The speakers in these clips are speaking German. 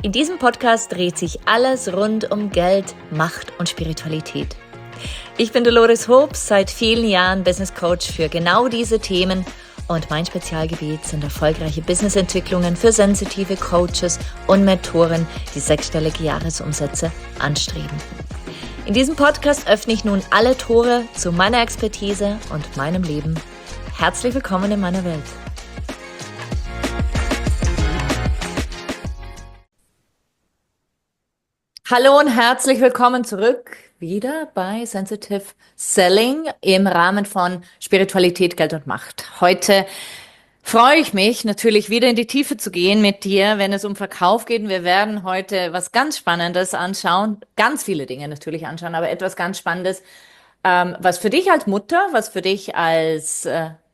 In diesem Podcast dreht sich alles rund um Geld, Macht und Spiritualität. Ich bin Dolores Hobbs, seit vielen Jahren Business Coach für genau diese Themen und mein Spezialgebiet sind erfolgreiche Businessentwicklungen für sensitive Coaches und Mentoren, die sechsstellige Jahresumsätze anstreben. In diesem Podcast öffne ich nun alle Tore zu meiner Expertise und meinem Leben. Herzlich willkommen in meiner Welt. Hallo und herzlich willkommen zurück wieder bei Sensitive Selling im Rahmen von Spiritualität, Geld und Macht. Heute freue ich mich natürlich wieder in die Tiefe zu gehen mit dir, wenn es um Verkauf geht. Wir werden heute was ganz Spannendes anschauen, ganz viele Dinge natürlich anschauen, aber etwas ganz Spannendes, was für dich als Mutter, was für dich als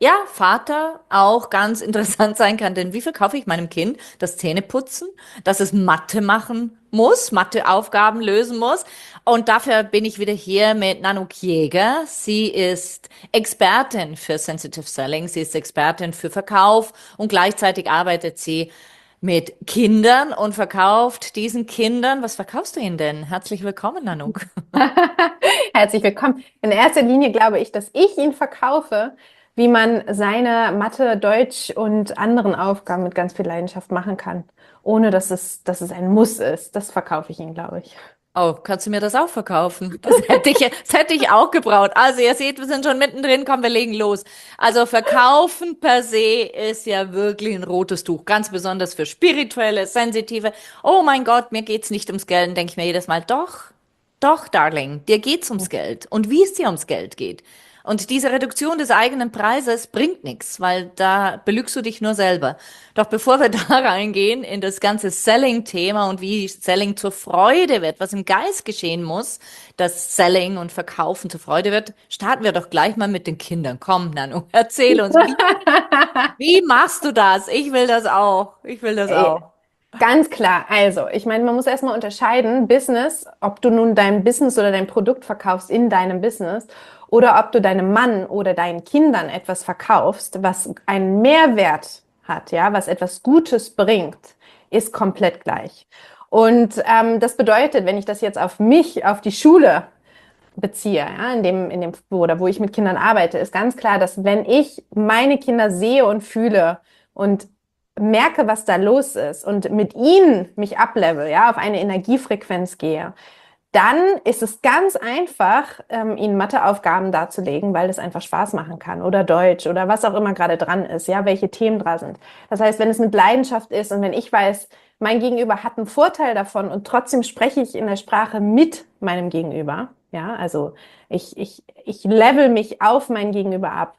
Vater auch ganz interessant sein kann. Denn wie verkaufe ich meinem Kind das Zähneputzen, dass es Mathe machen muss, Matheaufgaben lösen muss? Und dafür bin ich wieder hier mit Nanook Jäger. Sie ist Expertin für Sensitive Selling, sie ist Expertin für Verkauf und gleichzeitig arbeitet sie mit Kindern und verkauft diesen Kindern. Was verkaufst du ihnen denn? Herzlich willkommen, Nanook. Herzlich willkommen. In erster Linie glaube ich, dass ich ihn verkaufe, wie man seine Mathe, Deutsch und anderen Aufgaben mit ganz viel Leidenschaft machen kann, ohne dass es ein Muss ist. Das verkaufe ich ihn, glaube ich. Oh, kannst du mir das auch verkaufen? Das hätte ich auch gebraucht. Also ihr seht, wir sind schon mittendrin, komm, wir legen los. Also verkaufen per se ist ja wirklich ein rotes Tuch, ganz besonders für spirituelle, sensitive. Oh mein Gott, mir geht's nicht ums Geld, denke ich mir jedes Mal. Doch, Darling, dir geht's ums Geld und wie es dir ums Geld geht. Und diese Reduktion des eigenen Preises bringt nichts, weil da belügst du dich nur selber. Doch bevor wir da reingehen in das ganze Selling-Thema und wie Selling zur Freude wird, was im Geist geschehen muss, dass Selling und Verkaufen zur Freude wird, starten wir doch gleich mal mit den Kindern. Komm, Nanu, erzähl uns, wie machst du das? Ich will das auch. Ich will das Ey, auch. ganz klar. Also, ich meine, man muss erstmal unterscheiden, Business, ob du nun dein Business oder dein Produkt verkaufst in deinem Business oder ob du deinem Mann oder deinen Kindern etwas verkaufst, was einen Mehrwert hat, ja, was etwas Gutes bringt, ist komplett gleich. Und das bedeutet, wenn ich das jetzt auf mich, auf die Schule beziehe, ja, wo ich mit Kindern arbeite, ist ganz klar, dass wenn ich meine Kinder sehe und fühle und merke, was da los ist und mit ihnen mich uplevel, ja, auf eine Energiefrequenz gehe, dann ist es ganz einfach, ihnen Matheaufgaben darzulegen, weil es einfach Spaß machen kann oder Deutsch oder was auch immer gerade dran ist, ja, welche Themen dran sind. Das heißt, wenn es mit Leidenschaft ist und wenn ich weiß, mein Gegenüber hat einen Vorteil davon und trotzdem spreche ich in der Sprache mit meinem Gegenüber, ja, also ich level mich auf mein Gegenüber ab,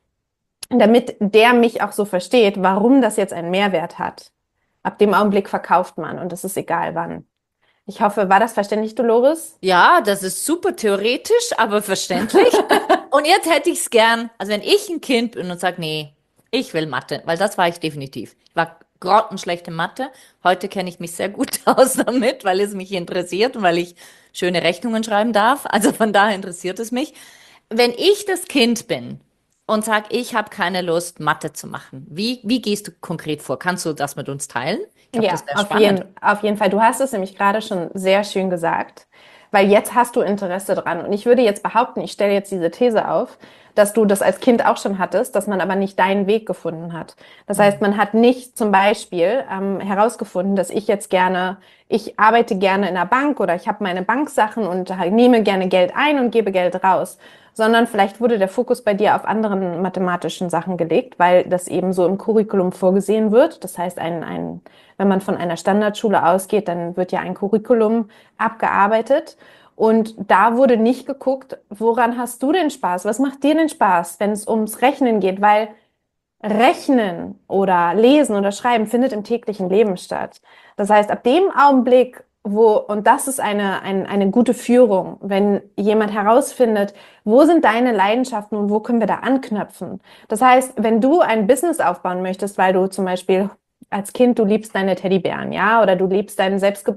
damit der mich auch so versteht, warum das jetzt einen Mehrwert hat. Ab dem Augenblick verkauft man und es ist egal wann. Ich hoffe, war das verständlich, Dolores? Ja, das ist super theoretisch, aber verständlich. Und jetzt hätte ich es gern, also wenn ich ein Kind bin und sage, nee, ich will Mathe, weil das war ich definitiv. Ich war grottenschlechte Mathe. Heute kenne ich mich sehr gut aus damit, weil es mich interessiert und weil ich schöne Rechnungen schreiben darf. Also von daher interessiert es mich. Wenn ich das Kind bin und sage, ich habe keine Lust, Mathe zu machen, wie gehst du konkret vor? Kannst du das mit uns teilen? Ich glaube, das Ja, wäre spannend. auf jeden Fall. Du hast es nämlich gerade schon sehr schön gesagt, weil jetzt hast du Interesse dran. Und ich würde jetzt behaupten, ich stelle jetzt diese These auf, dass du das als Kind auch schon hattest, dass man aber nicht deinen Weg gefunden hat. Das heißt, man hat nicht zum Beispiel herausgefunden, dass ich arbeite gerne in der Bank oder ich habe meine Banksachen und nehme gerne Geld ein und gebe Geld raus, sondern vielleicht wurde der Fokus bei dir auf anderen mathematischen Sachen gelegt, weil das eben so im Curriculum vorgesehen wird. Das heißt, wenn man von einer Standardschule ausgeht, dann wird ja ein Curriculum abgearbeitet. Und da wurde nicht geguckt, woran hast du denn Spaß? Was macht dir denn Spaß, wenn es ums Rechnen geht? Weil Rechnen oder Lesen oder Schreiben findet im täglichen Leben statt. Das heißt, ab dem Augenblick, und das ist eine gute Führung, wenn jemand herausfindet, wo sind deine Leidenschaften und wo können wir da anknüpfen. Das heißt, wenn du ein Business aufbauen möchtest, weil du zum Beispiel als Kind, du liebst deine Teddybären, ja, oder du liebst deine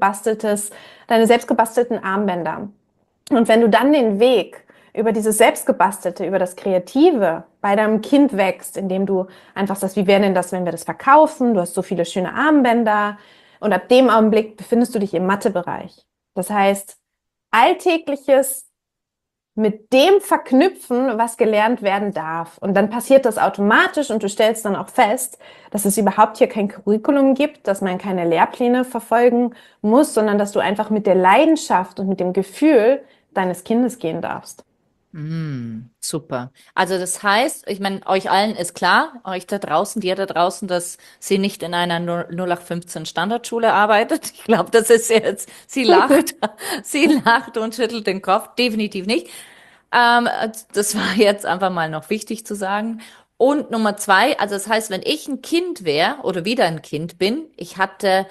selbstgebastelten Armbänder. Und wenn du dann den Weg über dieses Selbstgebastelte, über das Kreative bei deinem Kind wächst, indem du einfach sagst, wie wäre denn das, wenn wir das verkaufen? Du hast so viele schöne Armbänder Und ab dem Augenblick befindest du dich im Mathebereich. Das heißt, Alltägliches mit dem verknüpfen, was gelernt werden darf. Und dann passiert das automatisch und du stellst dann auch fest, dass es überhaupt hier kein Curriculum gibt, dass man keine Lehrpläne verfolgen muss, sondern dass du einfach mit der Leidenschaft und mit dem Gefühl deines Kindes gehen darfst. Super. Also das heißt, ich meine, euch allen ist klar, euch da draußen, dir da draußen, dass sie nicht in einer 0815 Standardschule arbeitet. Ich glaube, das ist jetzt, sie lacht, sie lacht und schüttelt den Kopf. Definitiv nicht. Ähm, Das war jetzt einfach mal noch wichtig zu sagen. Und Nummer zwei, also das heißt, wenn ich ein Kind wäre oder wieder ein Kind bin, ich hatte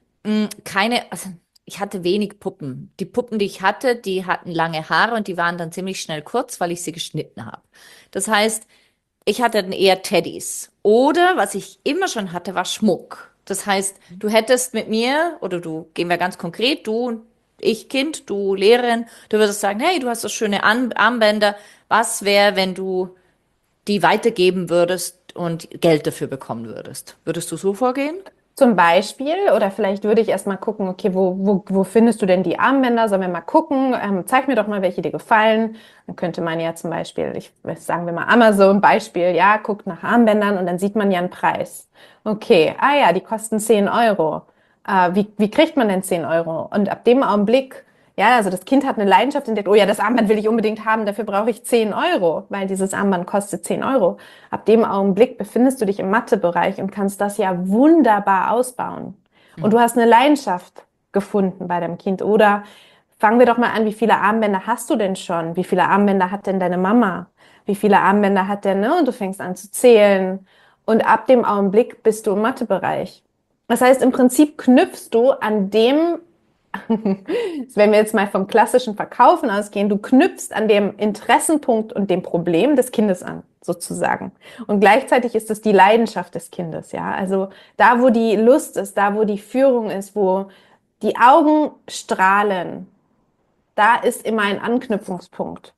also ich hatte wenig Puppen. Die Puppen, die ich hatte, die hatten lange Haare und die waren dann ziemlich schnell kurz, weil ich sie geschnitten habe. Das heißt, ich hatte dann eher Teddys. Oder was ich immer schon hatte, war Schmuck. Das heißt, du hättest mit mir, oder du, gehen wir ganz konkret, du, ich Kind, du Lehrerin, du würdest sagen, hey, du hast so schöne Armbänder. Was wäre, wenn du die weitergeben würdest und Geld dafür bekommen würdest? Würdest du so vorgehen? Zum Beispiel, oder vielleicht würde ich erst mal gucken, okay, wo findest du denn die Armbänder? Sollen wir mal gucken? Zeig mir doch mal, welche dir gefallen. Dann könnte man ja zum Beispiel, sagen wir mal Amazon Beispiel, ja, guckt nach Armbändern und dann sieht man ja einen Preis. Okay, ah ja, die kosten 10 Euro. Wie kriegt man denn 10 Euro? Und ab dem Augenblick, ja, also das Kind hat eine Leidenschaft entdeckt, oh ja, das Armband will ich unbedingt haben, dafür brauche ich 10 Euro, weil dieses Armband kostet 10 Euro. Ab dem Augenblick befindest du dich im Mathebereich und kannst das ja wunderbar ausbauen. Und du hast eine Leidenschaft gefunden bei deinem Kind. Oder fangen wir doch mal an, wie viele Armbänder hast du denn schon? Wie viele Armbänder hat denn deine Mama? Wie viele Armbänder hat der, ne? Und du fängst an zu zählen. Und ab dem Augenblick bist du im Mathebereich. Das heißt, im Prinzip knüpfst du an dem, wenn wir jetzt mal vom klassischen Verkaufen ausgehen, du knüpfst an dem Interessenpunkt und dem Problem des Kindes an, sozusagen. Und gleichzeitig ist es die Leidenschaft des Kindes, ja. Also da, wo die Lust ist, da, wo die Führung ist, wo die Augen strahlen, da ist immer ein Anknüpfungspunkt.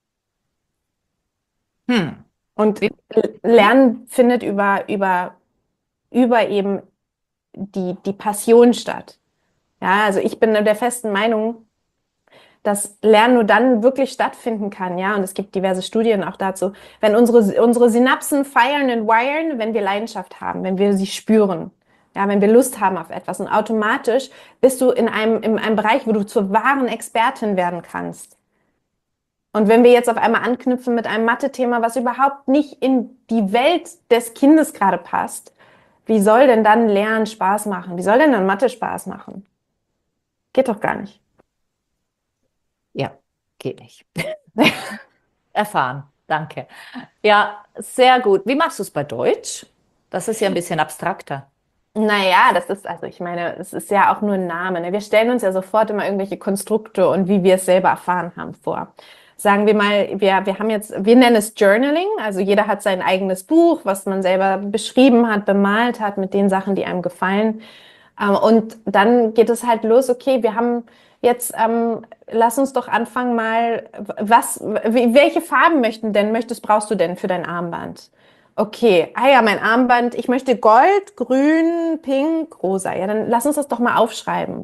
Hm. Und Lernen findet über eben die Passion statt. Ja, also ich bin der festen Meinung, dass Lernen nur dann wirklich stattfinden kann, ja, und es gibt diverse Studien auch dazu, wenn unsere Synapsen feiern und wiren, wenn wir Leidenschaft haben, wenn wir sie spüren, ja, wenn wir Lust haben auf etwas und automatisch bist du in einem Bereich, wo du zur wahren Expertin werden kannst. Und wenn wir jetzt auf einmal anknüpfen mit einem Mathe-Thema, was überhaupt nicht in die Welt des Kindes gerade passt, wie soll denn dann Lernen Spaß machen? Wie soll denn dann Mathe Spaß machen? Geht doch gar nicht. Ja, geht nicht. Erfahren, danke. Ja, sehr gut. Wie machst du es bei Deutsch? Das ist ja ein bisschen abstrakter. Naja, das ist, also ich meine, es ist ja auch nur ein Name. Ne? Wir stellen uns ja sofort immer irgendwelche Konstrukte und wie wir es selber erfahren haben vor. Sagen wir mal, wir haben jetzt, wir nennen es Journaling, also jeder hat sein eigenes Buch, was man selber beschrieben hat, bemalt hat mit den Sachen, die einem gefallen. Und dann geht es halt los, okay, wir haben jetzt, lass uns doch anfangen mal, welche Farben brauchst du denn für dein Armband? Okay, ah ja, mein Armband, ich möchte Gold, Grün, Pink, Rosa. Ja, dann lass uns das doch mal aufschreiben.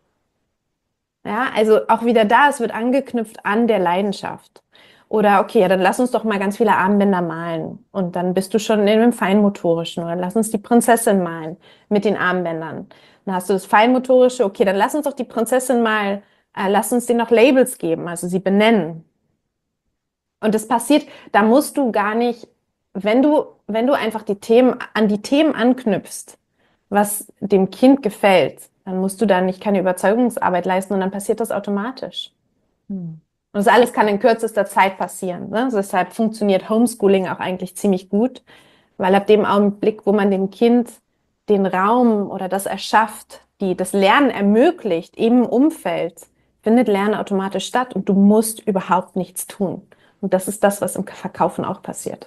Ja, also auch wieder da, es wird angeknüpft an der Leidenschaft. Oder okay, ja, dann lass uns doch mal ganz viele Armbänder malen. Und dann bist du schon in dem Feinmotorischen. Oder lass uns die Prinzessin malen mit den Armbändern. Dann hast du das Feinmotorische. Okay, dann lass uns doch die Prinzessin mal, lass uns denen noch Labels geben, also sie benennen. Und das passiert, da musst du gar nicht, wenn du einfach an die Themen anknüpfst, was dem Kind gefällt, dann musst du da nicht keine Überzeugungsarbeit leisten und dann passiert das automatisch. Hm. Und das alles kann in kürzester Zeit passieren. Ne? Also deshalb funktioniert Homeschooling auch eigentlich ziemlich gut, weil ab dem Augenblick, wo man dem Kind den Raum oder das erschafft, das Lernen ermöglicht im Umfeld, findet Lernen automatisch statt und du musst überhaupt nichts tun. Und das ist das, was im Verkaufen auch passiert.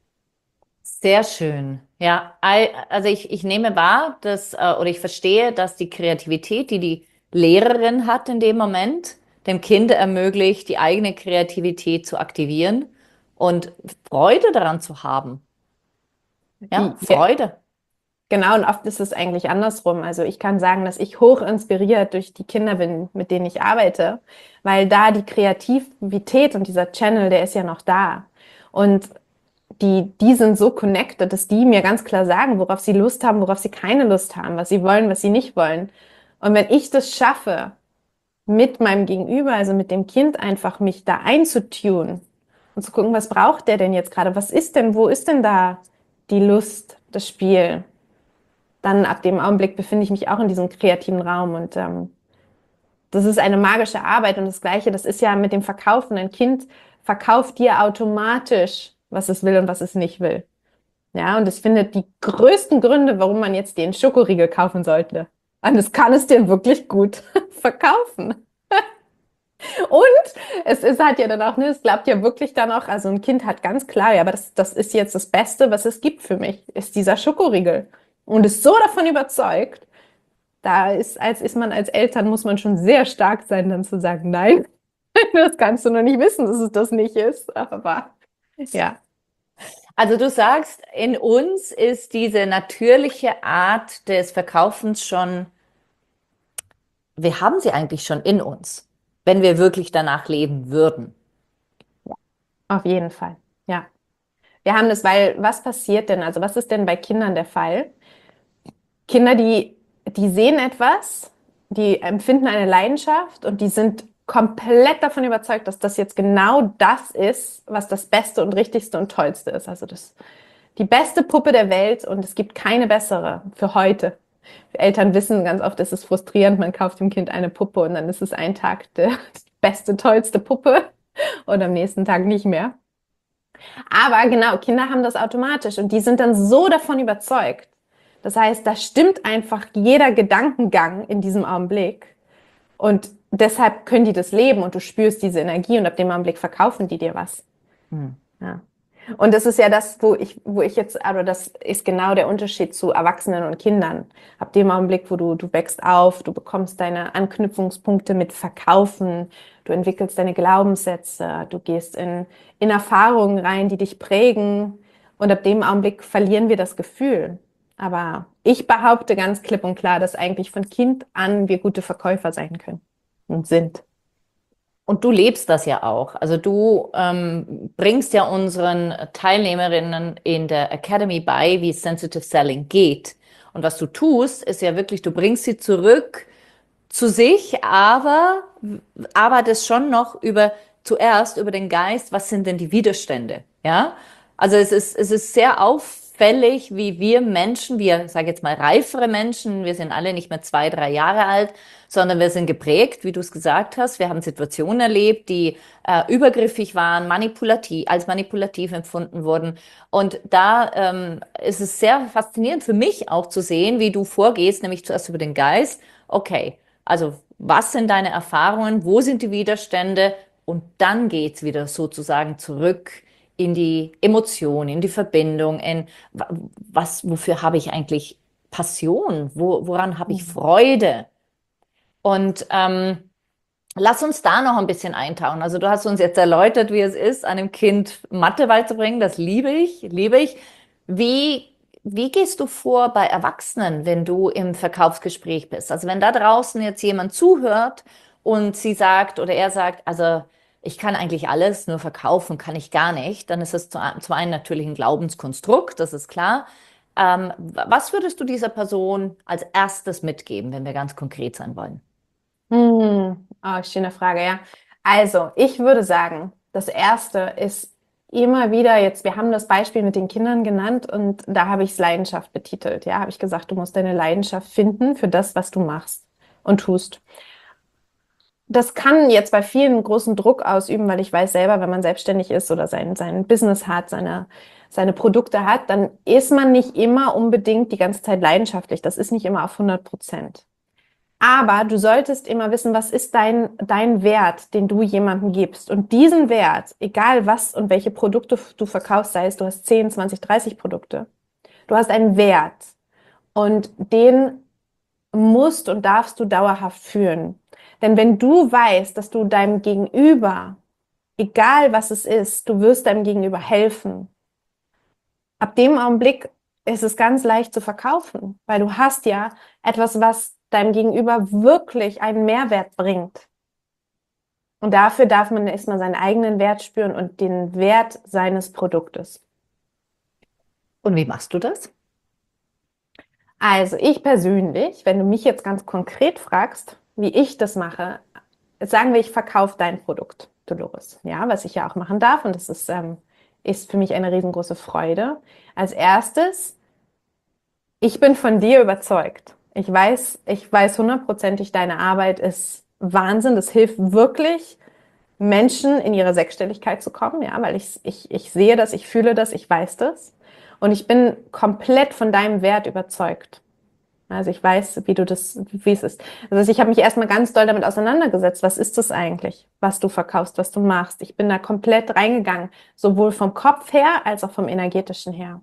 Sehr schön. Ja, also ich nehme wahr, oder ich verstehe, dass die Kreativität, die die Lehrerin hat in dem Moment, dem Kind ermöglicht, die eigene Kreativität zu aktivieren und Freude daran zu haben. Ja, Ja, Freude. Genau, und oft ist es eigentlich andersrum. Also ich kann sagen, dass ich hoch inspiriert durch die Kinder bin, mit denen ich arbeite, weil da die Kreativität und dieser Channel, der ist ja noch da. Und die sind so connected, dass die mir ganz klar sagen, worauf sie Lust haben, worauf sie keine Lust haben, was sie wollen, was sie nicht wollen. Und wenn ich das schaffe, mit meinem Gegenüber, also mit dem Kind einfach mich da einzutun und zu gucken, was braucht der denn jetzt gerade? Was ist denn, wo ist denn da die Lust, das Spiel? Dann ab dem Augenblick befinde ich mich auch in diesem kreativen Raum und das ist eine magische Arbeit und das Gleiche, das ist ja mit dem Verkaufen. Ein Kind verkauft dir automatisch, was es will und was es nicht will. Ja, und es findet die größten Gründe, warum man jetzt den Schokoriegel kaufen sollte. Und es kann es dir wirklich gut verkaufen. Und es hat ja dann auch, ne, es glaubt ja wirklich dann auch, also ein Kind hat ganz klar, ja, aber das ist jetzt das Beste, was es gibt für mich, ist dieser Schokoriegel. Und ist so davon überzeugt, ist man als Eltern, muss man schon sehr stark sein, dann zu sagen, nein, das kannst du noch nicht wissen, dass es das nicht ist. Aber ja. Also du sagst, in uns ist diese natürliche Art des Verkaufens schon, wir haben sie eigentlich schon in uns, wenn wir wirklich danach leben würden. Auf jeden Fall. Ja. Wir haben das, weil was passiert denn? Also was ist denn bei Kindern der Fall? Kinder, die sehen etwas, die empfinden eine Leidenschaft und die sind komplett davon überzeugt, dass das jetzt genau das ist, was das Beste und Richtigste und Tollste ist. Also die beste Puppe der Welt und es gibt keine bessere für heute. Eltern wissen ganz oft, es ist frustrierend, man kauft dem Kind eine Puppe und dann ist es ein Tag die beste, tollste Puppe und am nächsten Tag nicht mehr. Aber genau, Kinder haben das automatisch und die sind dann so davon überzeugt. Das heißt, da stimmt einfach jeder Gedankengang in diesem Augenblick. Und deshalb können die das leben und du spürst diese Energie und ab dem Augenblick verkaufen die dir was. Hm. Ja. Und das ist ja das, wo ich jetzt, aber das ist genau der Unterschied zu Erwachsenen und Kindern. Ab dem Augenblick, wo du wächst auf, du bekommst deine Anknüpfungspunkte mit Verkaufen, du entwickelst deine Glaubenssätze, du gehst in Erfahrungen rein, die dich prägen. Und ab dem Augenblick verlieren wir das Gefühl. Aber ich behaupte ganz klipp und klar, dass eigentlich von Kind an wir gute Verkäufer sein können und sind. Und du lebst das ja auch. Also du bringst ja unseren Teilnehmerinnen in der Academy bei, wie Sensitive Selling geht. Und was du tust, ist ja wirklich, du bringst sie zurück zu sich, aber arbeitest schon noch zuerst über den Geist, was sind denn die Widerstände? Ja? Also es ist sehr auffällig, wie wir Menschen, wir, sage jetzt mal, reifere Menschen, wir sind alle nicht mehr 2, 3 Jahre alt, sondern wir sind geprägt, wie du es gesagt hast. Wir haben Situationen erlebt, die übergriffig waren, als manipulativ empfunden wurden. Und da ist es sehr faszinierend für mich auch zu sehen, wie du vorgehst, nämlich zuerst über den Geist. Okay, also was sind deine Erfahrungen? Wo sind die Widerstände? Und dann geht's wieder sozusagen zurück in die Emotion, in die Verbindung, wofür habe ich eigentlich Passion? Woran habe ich Freude? Und lass uns da noch ein bisschen eintauchen. Also du hast uns jetzt erläutert, wie es ist, einem Kind Mathe beizubringen. Das liebe ich, liebe ich. Wie, wie gehst du vor bei Erwachsenen, wenn du im Verkaufsgespräch bist? Also wenn da draußen jetzt jemand zuhört und sie sagt oder er sagt, also ich kann eigentlich alles, nur verkaufen kann ich gar nicht, dann ist das zum einen natürlich ein Glaubenskonstrukt, das ist klar. Was würdest du dieser Person als erstes mitgeben, wenn wir ganz konkret sein wollen? Oh, schöne Frage, ja. Also, ich würde sagen, das Erste ist immer wieder jetzt, wir haben das Beispiel mit den Kindern genannt und da habe ich es Leidenschaft betitelt. Ja, habe ich gesagt, du musst deine Leidenschaft finden für das, was du machst und tust. Das kann jetzt bei vielen großen Druck ausüben, weil ich weiß selber, wenn man selbstständig ist oder sein Business hat, seine Produkte hat, dann ist man nicht immer unbedingt die ganze Zeit leidenschaftlich. Das ist nicht immer auf 100%. Aber du solltest immer wissen, was ist dein Wert, den du jemandem gibst. Und diesen Wert, egal was und welche Produkte du verkaufst, sei es du hast 10, 20, 30 Produkte, du hast einen Wert. Und den musst und darfst du dauerhaft fühlen. Denn wenn du weißt, dass du deinem Gegenüber, egal was es ist, du wirst deinem Gegenüber helfen, ab dem Augenblick ist es ganz leicht zu verkaufen, weil du hast ja etwas, was deinem Gegenüber wirklich einen Mehrwert bringt. Und dafür darf man erstmal seinen eigenen Wert spüren und den Wert seines Produktes. Und wie machst du das? Also ich persönlich, wenn du mich jetzt ganz konkret fragst, wie ich das mache, sagen wir, ich verkaufe dein Produkt, Dolores, ja, was ich ja auch machen darf und das ist für mich eine riesengroße Freude. Als erstes, ich bin von dir überzeugt. Ich weiß hundertprozentig, deine Arbeit ist Wahnsinn. Das hilft wirklich, Menschen in ihre Sechsstelligkeit zu kommen, ja, weil ich sehe das, ich fühle das, ich weiß das. Und ich bin komplett von deinem Wert überzeugt. Also ich weiß, wie es ist. Also ich habe mich erstmal ganz doll damit auseinandergesetzt. Was ist das eigentlich, was du verkaufst, was du machst? Ich bin da komplett reingegangen, sowohl vom Kopf her als auch vom energetischen her.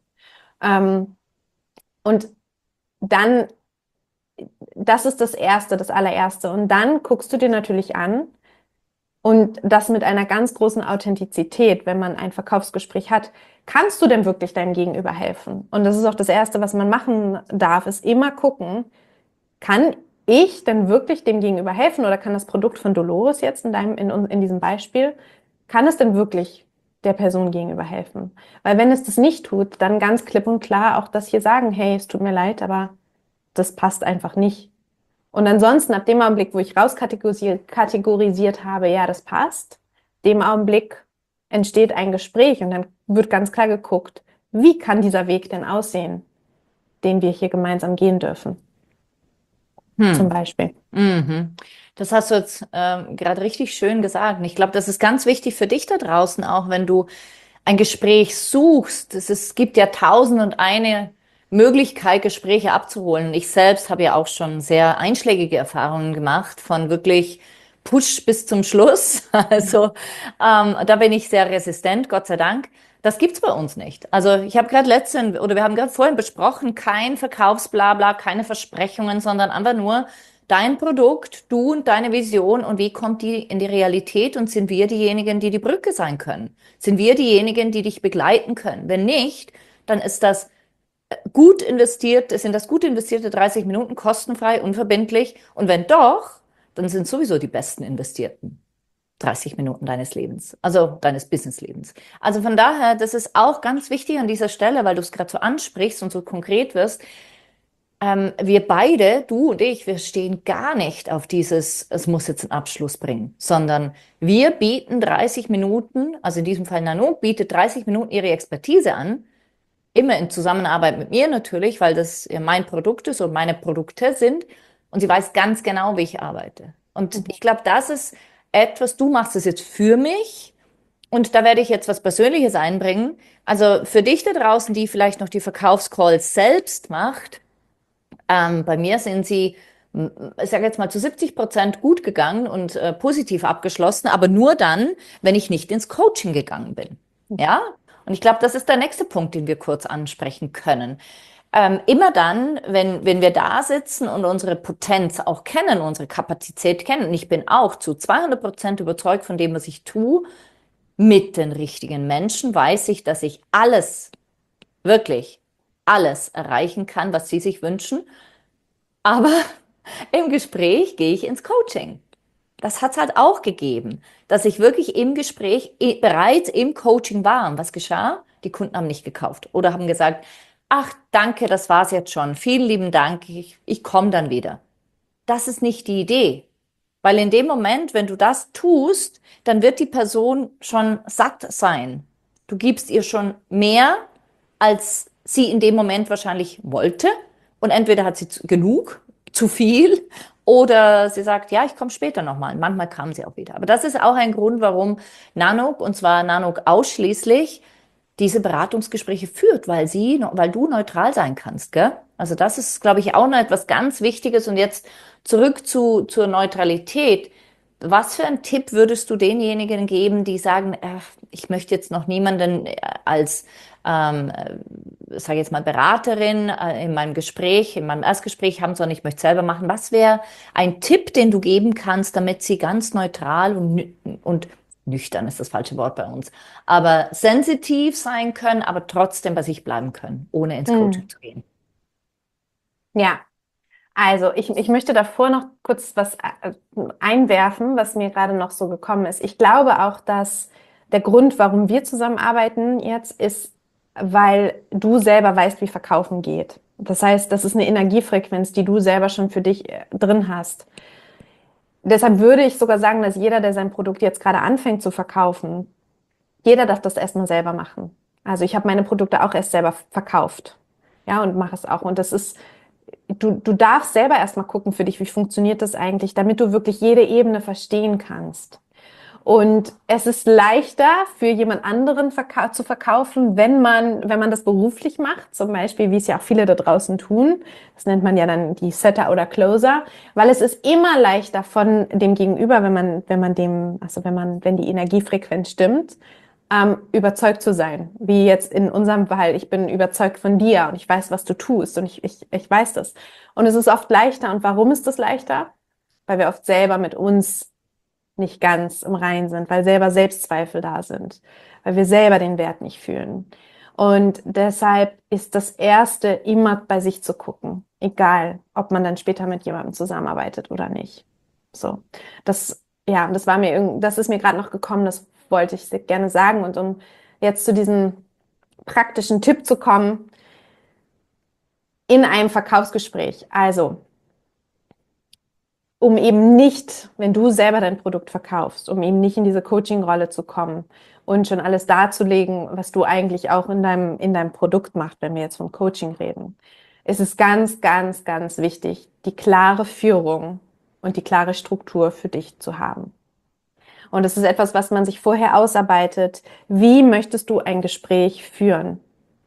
Und dann, das ist das Erste, das allererste. Und dann guckst du dir natürlich an, und das mit einer ganz großen Authentizität, wenn man ein Verkaufsgespräch hat. Kannst du denn wirklich deinem Gegenüber helfen? Und das ist auch das Erste, was man machen darf, ist immer gucken, kann ich denn wirklich dem Gegenüber helfen oder kann das Produkt von Dolores jetzt in diesem Beispiel, kann es denn wirklich der Person gegenüber helfen? Weil wenn es das nicht tut, dann ganz klipp und klar auch das hier sagen, hey, es tut mir leid, aber das passt einfach nicht. Und ansonsten, ab dem Augenblick, wo ich rauskategorisiert habe, ja, das passt, dem Augenblick entsteht ein Gespräch und dann wird ganz klar geguckt, wie kann dieser Weg denn aussehen, den wir hier gemeinsam gehen dürfen, zum Beispiel. Mhm. Das hast du jetzt gerade richtig schön gesagt. Und ich glaube, das ist ganz wichtig für dich da draußen, auch wenn du ein Gespräch suchst. Es gibt ja tausend und eine Möglichkeit, Gespräche abzuholen. Ich selbst habe ja auch schon sehr einschlägige Erfahrungen gemacht, von wirklich Push bis zum Schluss. Also da bin ich sehr resistent, Gott sei Dank. Das gibt's bei uns nicht. Also ich habe gerade wir haben gerade vorhin besprochen, kein Verkaufsblabla, keine Versprechungen, sondern einfach nur dein Produkt, du und deine Vision und wie kommt die in die Realität und sind wir diejenigen, die die Brücke sein können? Sind wir diejenigen, die dich begleiten können? Wenn nicht, dann ist das gut investiert, sind das gut investierte 30 Minuten kostenfrei, unverbindlich. Und wenn doch, dann sind sowieso die besten investierten 30 Minuten deines Lebens, also deines Businesslebens. Also von daher, das ist auch ganz wichtig an dieser Stelle, weil du es gerade so ansprichst und so konkret wirst. Wir beide, du und ich, wir stehen gar nicht auf dieses, es muss jetzt einen Abschluss bringen, sondern wir bieten 30 Minuten, also in diesem Fall Nanook bietet 30 Minuten ihre Expertise an, immer in Zusammenarbeit mit mir natürlich, weil das ja mein Produkt ist und meine Produkte sind und sie weiß ganz genau, wie ich arbeite. Und ich glaube, das ist etwas, du machst es jetzt für mich und da werde ich jetzt was Persönliches einbringen. Also für dich da draußen, die vielleicht noch die Verkaufscalls selbst macht, bei mir sind sie, ich sage jetzt mal, zu 70% gut gegangen und positiv abgeschlossen, aber nur dann, wenn ich nicht ins Coaching gegangen bin. Ja? Und ich glaube, das ist der nächste Punkt, den wir kurz ansprechen können. Immer dann, wenn wir da sitzen und unsere Potenz auch kennen, unsere Kapazität kennen, und ich bin auch zu 200% überzeugt von dem, was ich tue, mit den richtigen Menschen, weiß ich, dass ich alles, wirklich alles erreichen kann, was sie sich wünschen. Aber im Gespräch gehe ich ins Coaching. Das hat es halt auch gegeben, dass ich wirklich im Gespräch bereits im Coaching war. Und was geschah? Die Kunden haben nicht gekauft oder haben gesagt, ach danke, das war's jetzt schon. Vielen lieben Dank, ich komme dann wieder. Das ist nicht die Idee. Weil in dem Moment, wenn du das tust, dann wird die Person schon satt sein. Du gibst ihr schon mehr, als sie in dem Moment wahrscheinlich wollte. Und entweder hat sie genug, zu viel, oder sie sagt, ja, ich komme später nochmal. Manchmal kam sie auch wieder. Aber das ist auch ein Grund, warum Nanook, und zwar Nanook ausschließlich, diese Beratungsgespräche führt, weil du neutral sein kannst, gell? Also das ist, glaube ich, auch noch etwas ganz Wichtiges. Und jetzt zurück zur Neutralität. Was für einen Tipp würdest du denjenigen geben, die sagen, ich möchte jetzt noch niemanden als, sage jetzt mal, Beraterin in meinem Gespräch, in meinem Erstgespräch haben, sondern ich möchte selber machen. Was wäre ein Tipp, den du geben kannst, damit sie ganz neutral und nüchtern ist das falsche Wort bei uns, aber sensitiv sein können, aber trotzdem bei sich bleiben können, ohne ins Coaching Hm. zu gehen. Ja, also ich möchte davor noch kurz was einwerfen, was mir gerade noch so gekommen ist. Ich glaube auch, dass der Grund, warum wir zusammenarbeiten jetzt, ist, weil du selber weißt, wie Verkaufen geht. Das heißt, das ist eine Energiefrequenz, die du selber schon für dich drin hast. Deshalb würde ich sogar sagen, dass jeder, der sein Produkt jetzt gerade anfängt zu verkaufen, jeder darf das erstmal selber machen. Also ich habe meine Produkte auch erst selber verkauft. Ja, und mache es auch. Und das ist, du darfst selber erstmal gucken für dich, wie funktioniert das eigentlich, damit du wirklich jede Ebene verstehen kannst. Und es ist leichter für jemand anderen zu verkaufen, wenn man das beruflich macht, zum Beispiel, wie es ja auch viele da draußen tun. Das nennt man ja dann die Setter oder Closer, weil es ist immer leichter von dem Gegenüber, wenn die Energiefrequenz stimmt, überzeugt zu sein. Wie jetzt in unserem Fall, ich bin überzeugt von dir und ich weiß, was du tust und ich weiß das. Und es ist oft leichter. Und warum ist das leichter? Weil wir oft selber mit uns nicht ganz im Reinen sind, weil selber Selbstzweifel da sind, weil wir selber den Wert nicht fühlen. Und deshalb ist das Erste, immer bei sich zu gucken, egal, ob man dann später mit jemandem zusammenarbeitet oder nicht. So, das ist mir gerade noch gekommen, das wollte ich sehr gerne sagen. Und um jetzt zu diesem praktischen Tipp zu kommen, in einem Verkaufsgespräch, also um eben nicht, wenn du selber dein Produkt verkaufst, um eben nicht in diese Coaching-Rolle zu kommen und schon alles darzulegen, was du eigentlich auch in deinem Produkt machst, wenn wir jetzt vom Coaching reden. Es ist ganz, ganz, ganz wichtig, die klare Führung und die klare Struktur für dich zu haben. Und es ist etwas, was man sich vorher ausarbeitet. Wie möchtest du ein Gespräch führen?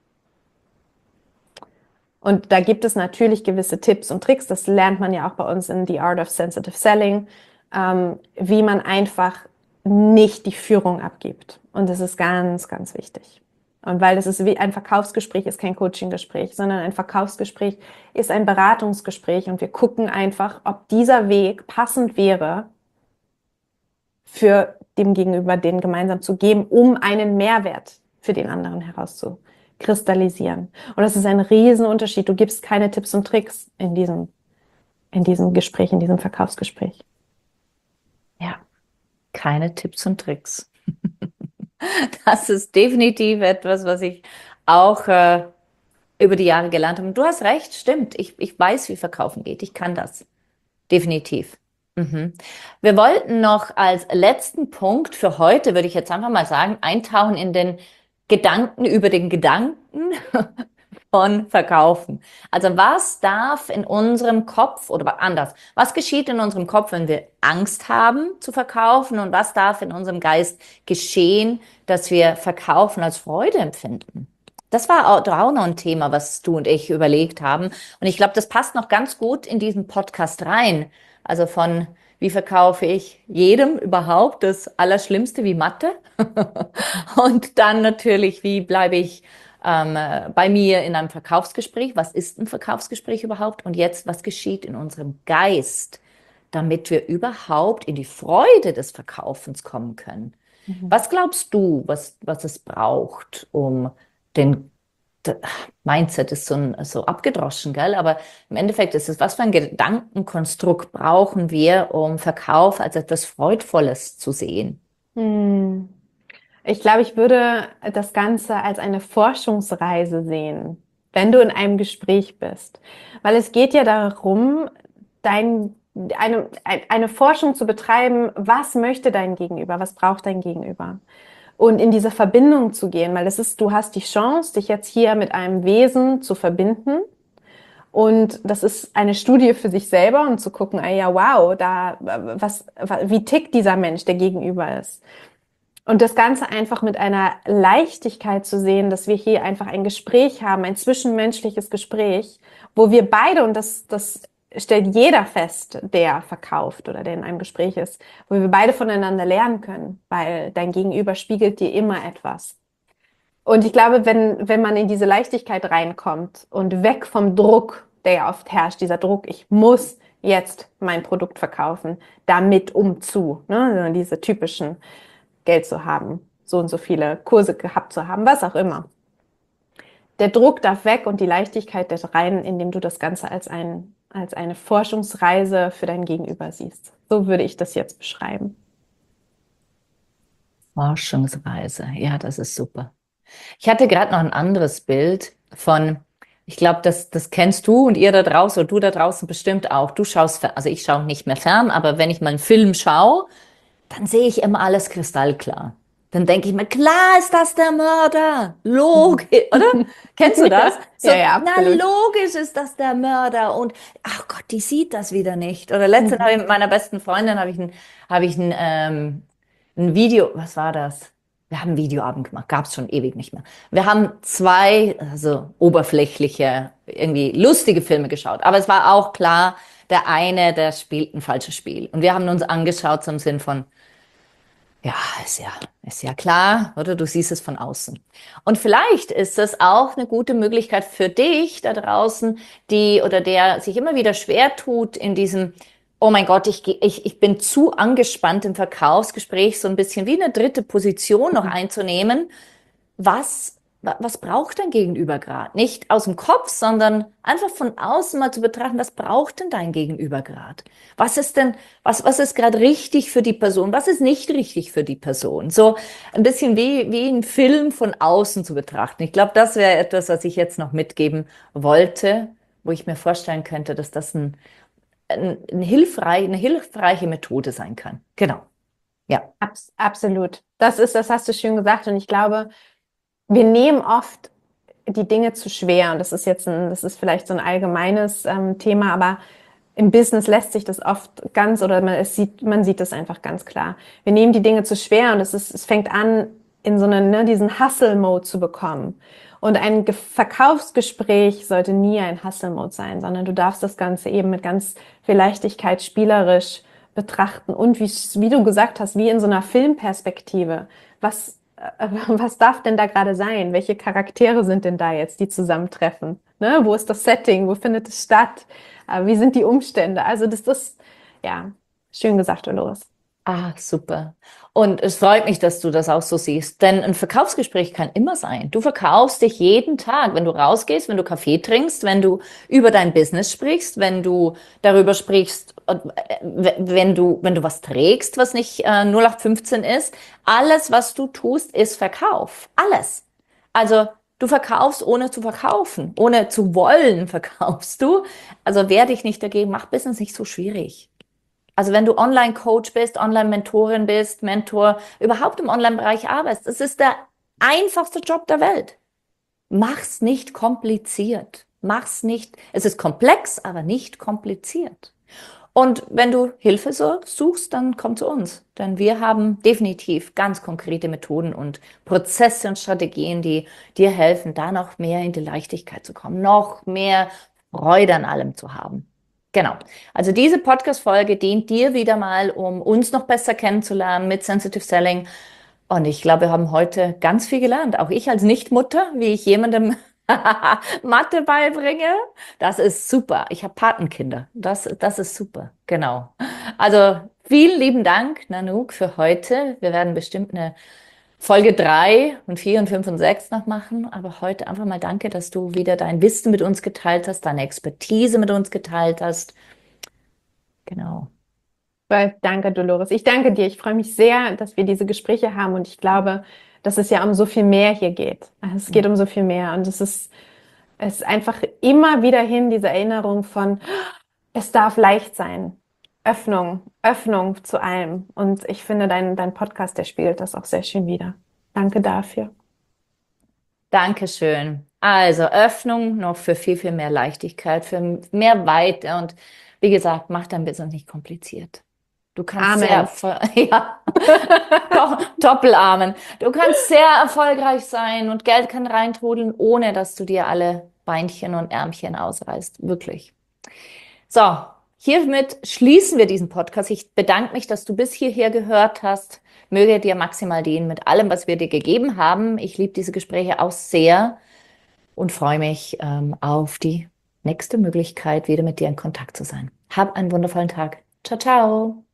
Und da gibt es natürlich gewisse Tipps und Tricks, das lernt man ja auch bei uns in The Art of Sensitive Selling, wie man einfach nicht die Führung abgibt. Und das ist ganz, ganz wichtig. Und weil das ist wie ein Verkaufsgespräch, ist kein Coaching-Gespräch, sondern ein Verkaufsgespräch ist ein Beratungsgespräch und wir gucken einfach, ob dieser Weg passend wäre, für dem Gegenüber den gemeinsam zu geben, um einen Mehrwert für den anderen herauszukristallisieren. Und das ist ein Riesenunterschied. Du gibst keine Tipps und Tricks in diesem Gespräch, in diesem Verkaufsgespräch. Ja, keine Tipps und Tricks. Das ist definitiv etwas, was ich auch über die Jahre gelernt habe. Und du hast recht, stimmt. Ich weiß, wie Verkaufen geht. Ich kann das. Definitiv. Mhm. Wir wollten noch als letzten Punkt für heute, würde ich jetzt einfach mal sagen, eintauchen in den Gedanken über den Gedanken von Verkaufen. Also was darf in unserem Kopf oder anders, was geschieht in unserem Kopf, wenn wir Angst haben zu verkaufen und was darf in unserem Geist geschehen, dass wir Verkaufen als Freude empfinden? Das war auch noch ein Thema, was du und ich überlegt haben. Und ich glaube, das passt noch ganz gut in diesen Podcast rein. Also von wie verkaufe ich jedem überhaupt das Allerschlimmste wie Mathe? Und dann natürlich, wie bleibe ich bei mir in einem Verkaufsgespräch? Was ist ein Verkaufsgespräch überhaupt? Und jetzt, was geschieht in unserem Geist, damit wir überhaupt in die Freude des Verkaufens kommen können? Mhm. Was glaubst du, was es braucht, um den Mindset ist so abgedroschen, gell? Aber im Endeffekt ist es, was für ein Gedankenkonstrukt brauchen wir, um Verkauf als etwas Freudvolles zu sehen? Hm. Ich glaube, ich würde das Ganze als eine Forschungsreise sehen, wenn du in einem Gespräch bist. Weil es geht ja darum, eine Forschung zu betreiben, was möchte dein Gegenüber, was braucht dein Gegenüber? Und in diese Verbindung zu gehen, weil du hast die Chance, dich jetzt hier mit einem Wesen zu verbinden. Und das ist eine Studie für sich selber und zu gucken, ah ja, wow, wie tickt dieser Mensch, der gegenüber ist. Und das Ganze einfach mit einer Leichtigkeit zu sehen, dass wir hier einfach ein Gespräch haben, ein zwischenmenschliches Gespräch, wo wir beide, und das stellt jeder fest, der verkauft oder der in einem Gespräch ist, wo wir beide voneinander lernen können, weil dein Gegenüber spiegelt dir immer etwas. Und ich glaube, wenn man in diese Leichtigkeit reinkommt und weg vom Druck, der ja oft herrscht, dieser Druck, ich muss jetzt mein Produkt verkaufen, damit umzu, ne? Also diese typischen Geld zu haben, so und so viele Kurse gehabt zu haben, was auch immer. Der Druck darf weg und die Leichtigkeit darf rein, indem du das Ganze als eine Forschungsreise für dein Gegenüber siehst. So würde ich das jetzt beschreiben. Forschungsreise. Ja, das ist super. Ich hatte gerade noch ein anderes Bild von, ich glaube, das kennst du und ihr da draußen oder du da draußen bestimmt auch. Du schaust, also ich schaue nicht mehr fern, aber wenn ich mal einen Film schaue, dann sehe ich immer alles kristallklar. Dann denke ich mir, klar ist das der Mörder. Logisch, oder? Kennst du das? Ja, So, ja, ja, na, absolut. logisch ist das der Mörder. Und, ach Gott, die sieht das wieder nicht. Oder letztens habe ich mit meiner besten Freundin, ein Video, was war das? Wir haben einen Videoabend gemacht, gab es schon ewig nicht mehr. Wir haben zwei, also oberflächliche, irgendwie lustige Filme geschaut. Aber es war auch klar, der eine, der spielt ein falsches Spiel. Und wir haben uns angeschaut zum Sinn von, ja, ist ja klar, oder? Du siehst es von außen. Und vielleicht ist es auch eine gute Möglichkeit für dich da draußen, die oder der sich immer wieder schwer tut in diesem, oh mein Gott, ich bin zu angespannt im Verkaufsgespräch, so ein bisschen wie eine dritte Position noch einzunehmen. Was braucht dein Gegenüber gerade? Nicht aus dem Kopf, sondern einfach von außen mal zu betrachten, was braucht denn dein Gegenüber gerade? Was ist denn, was ist gerade richtig für die Person? Was ist nicht richtig für die Person? So ein bisschen wie ein Film von außen zu betrachten. Ich glaube, das wäre etwas, was ich jetzt noch mitgeben wollte, wo ich mir vorstellen könnte, dass das eine hilfreiche Methode sein kann. Genau. Ja. Absolut. Das hast du schön gesagt. Und ich glaube, wir nehmen oft die Dinge zu schwer. Und das ist vielleicht so ein allgemeines Thema, aber im Business lässt sich das oft oder man sieht das einfach ganz klar. Wir nehmen die Dinge zu schwer und es fängt an, in so einen, ne, diesen Hustle-Mode zu bekommen. Und ein Verkaufsgespräch sollte nie ein Hustle-Mode sein, sondern du darfst das Ganze eben mit ganz viel Leichtigkeit, spielerisch betrachten und wie du gesagt hast, wie in so einer Filmperspektive. Was darf denn da gerade sein? Welche Charaktere sind denn da jetzt, die zusammentreffen? Ne? Wo ist das Setting? Wo findet es statt? Wie sind die Umstände? Also das ist, ja, schön gesagt, Dolores. Ah, super. Und es freut mich, dass du das auch so siehst, denn ein Verkaufsgespräch kann immer sein. Du verkaufst dich jeden Tag, wenn du rausgehst, wenn du Kaffee trinkst, wenn du über dein Business sprichst, wenn du darüber sprichst, wenn du was trägst, was nicht 0815 ist. Alles, was du tust, ist Verkauf. Alles. Also du verkaufst, ohne zu verkaufen, ohne zu wollen, verkaufst du. Also wehr dich nicht dagegen, mach Business nicht so schwierig. Also wenn du Online-Coach bist, Online-Mentorin bist, Mentor, überhaupt im Online-Bereich arbeitest, das ist der einfachste Job der Welt. Mach's nicht kompliziert. Mach's nicht, es ist komplex, aber nicht kompliziert. Und wenn du Hilfe suchst, dann komm zu uns. Denn wir haben definitiv ganz konkrete Methoden und Prozesse und Strategien, die dir helfen, da noch mehr in die Leichtigkeit zu kommen, noch mehr Freude an allem zu haben. Genau. Also diese Podcast-Folge dient dir wieder mal, um uns noch besser kennenzulernen mit Sensitive Selling. Und ich glaube, wir haben heute ganz viel gelernt. Auch ich als Nichtmutter, wie ich jemandem Mathe beibringe. Das ist super. Ich habe Patenkinder. Das ist super. Genau. Also vielen lieben Dank, Nanook, für heute. Wir werden bestimmt eine Folge 3 und 4 und 5 und 6 noch machen. Aber heute einfach mal danke, dass du wieder dein Wissen mit uns geteilt hast, deine Expertise mit uns geteilt hast. Genau. Danke, Dolores. Ich danke dir. Ich freue mich sehr, dass wir diese Gespräche haben und ich glaube, dass es ja um so viel mehr hier geht. Also es geht um so viel mehr und es ist einfach immer wieder hin diese Erinnerung von, es darf leicht sein. Öffnung zu allem. Und ich finde, dein Podcast, der spiegelt das auch sehr schön wider. Danke dafür. Dankeschön. Also Öffnung noch für viel, viel mehr Leichtigkeit, für mehr Weite und wie gesagt, mach dein Business nicht kompliziert. Du kannst Amen. ja, Doppelarmen. Du kannst sehr erfolgreich sein und Geld kann reintrudeln, ohne dass du dir alle Beinchen und Ärmchen ausreißt. Wirklich. So, hiermit schließen wir diesen Podcast. Ich bedanke mich, dass du bis hierher gehört hast. Möge dir maximal dienen mit allem, was wir dir gegeben haben. Ich liebe diese Gespräche auch sehr und freue mich auf die nächste Möglichkeit, wieder mit dir in Kontakt zu sein. Hab einen wundervollen Tag. Ciao, ciao.